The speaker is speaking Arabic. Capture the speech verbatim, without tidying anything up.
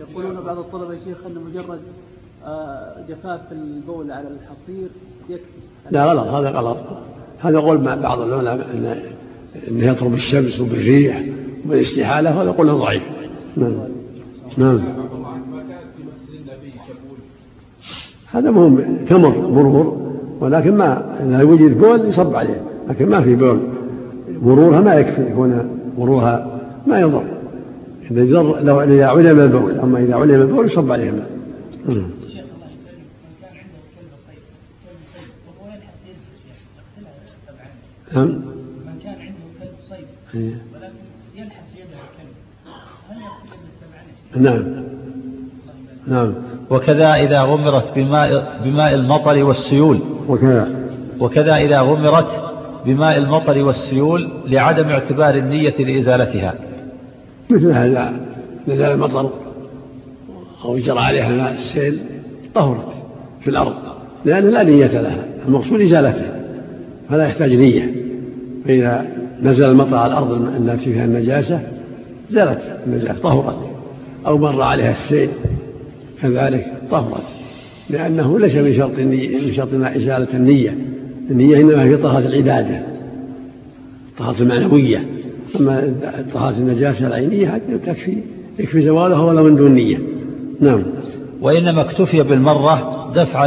يقولون بعض الطلبة يا شيخ أن مجرد جفاف البول على الحصير يكفي. لا غلط، هذا غلط. هذا قول بعض العلماء إن إنه يطرب الشمس وبالريح وبالاستحالة، هذا قول ضعيف. نعم نعم. هذا مهم تمر مرور، ولكن ما إذا وجد بول يصب عليه، لكن ما في بول مرورها ما يكفي، يكون مرورها ما يضر إذا يضر لو إذا علم البول، أما إذا علم البول يصب عليه ماء. نعم. من كان عنده كلب صيد ولكن يلحس يده الكلب هل يغسل يده السبع؟ نعم نعم. وكذا إذا غمرت بماء بماء المطر والسيول وكذا وكذا إذا غمرت بماء المطر والسيول لعدم اعتبار النية لإزالتها. مثل هذا نزل المطر أو جرى عليها ماء السيل طهرت في الأرض لأن لا نية لها، المقصود إزالتها فلا يحتاج نية. فإذا نزل المطر على الأرض التي فيها النجاسة زالت النجاسة طهرت، أو مر عليها السيل كذلك طهرت، لأنه ليس من شرط من شرطنا إزالة النية. النية إنما هي طهارة العبادة، طهارة المعنوية، أما طهارة النجاسة العينية تكفي يكفي زوالها ولا من دون نية. نعم. وإنما اكتفي بالمرة دفع